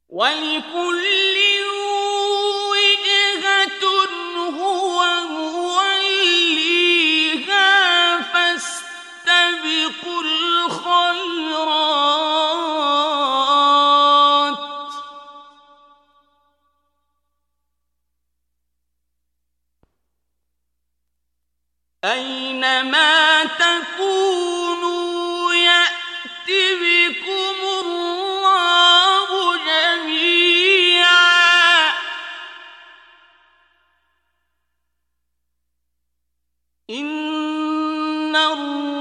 وَلِكُلٍّ وِجْهَةٌ هُوَ مُوَلِّيهَا فَاسْتَبِقُوا الْخَيْرَاتِ ۚ أَيْنَمَا تَكُونُوا يَأْتِ بِكُمُ اللَّهُ جَمِيعًا ۚ إِنَّ اللَّهَ